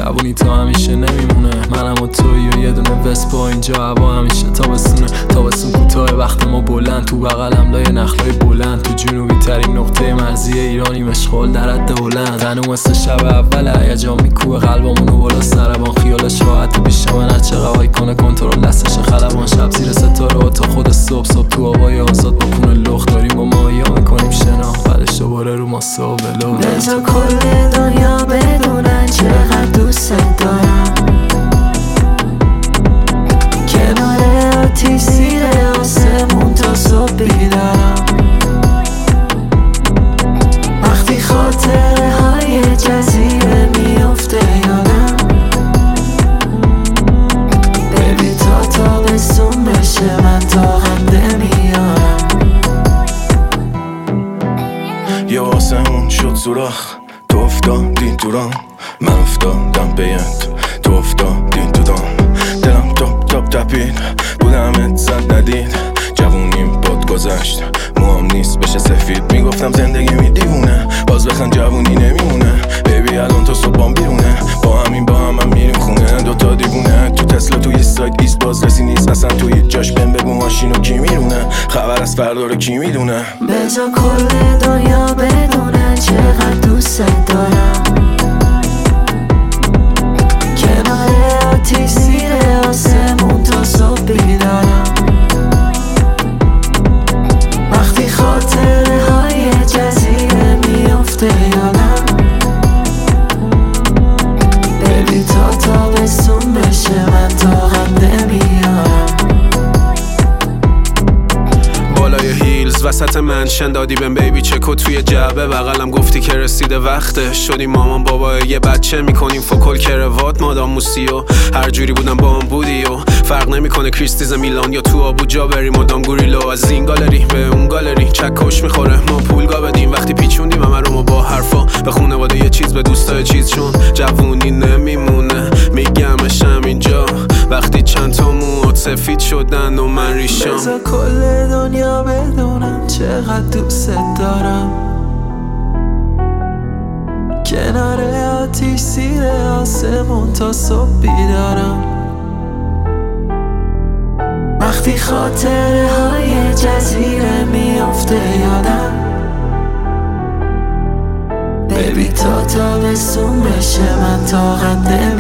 جوونی تا همیشه نمیمونه، منم و توی و یه دونه وسپا، اینجا هوا همیشه تابستونه. تابستون کوتاه وقت ما بلند، تو بغلم لای نخلای بلند، تو جنوبی ترین نقطه مرزی ایرانی مشغول در حد هلند. تنو مثل شب اول هیجان میکوبه قلبمونو بالا سربان، خیالش راحت پیش من هر چقدر وای کنه کنترل دستش خلبان. شب زیر ستاره تا خود صبح تو هوای آزاد با کونه لخت داریم با ماهیا میکنیم شنا، بعدش دوباره رو ماسه و بلو. بذار کل دنیا بدونن چقدر دوست دارم، کنار آتیش زیر آسمون تا صبح بیدارم. وقتی خاطره های جزیره میفته یادم، ببی تا تابستون بشه من طاقت نمیارم. یه آسمون شد سوراخ، تو افتادی تو رام، من افتادم بیت، تو افتادی تو دام. دلم تاپ تپید، بودم زد ندید، جوونیم باد گذشت، موام نیست بشه سفید. میگفتم زندگی می دیوونه، باز بخن جوونی نمیمونه. بیبی الان تو صبحام بیرونه، با هم میریم خونه. دوتا دیوونه تو تسلا توی سایت ایست، باز رسی نیست اصلا توی جاش. بهم بگو ماشینو کی میرونه، خبر از فردا رو کی میدونه. بذار کل دنیا بدونن چقدر دوست دارم، کنار آتیش زیر آسمون تا صبح بیدارم. وقتی خاطره های جزیره میفته یادم، ببی تا تابستون بشه من طاقت نمیارم. بالای هیلز وسط منشن دادی بهم بیبی چکو توی جعبه بغلم، گفتی که رسیده وقته. شدی مامان بابا یه بچه، میکنیم فوکل کروات مادام موسی و هر جوری بودم با هم بودی و فرق نمیکنه کریستیز میلان یا تو آبوجا بریم مادام گوریلو. از این گالری به اون گالری چکش میخوره ما پولگا بدیم، وقتی پیچوندیم همه رو ما با حرفا به خونواده یه چیز به دوستای چیز، چون جوونی نمیمونه میگمشم اینجا وقتی چند تا موات سفید شدن و من ریشام. بذار کل دنیا بدونم چقدر دوست دارم، کنار آتیش زیر آسمون تا صبح بیدارم. وقتی خاطره های جزیره میفته یادم، ببی تا تابستون بشه من طاقت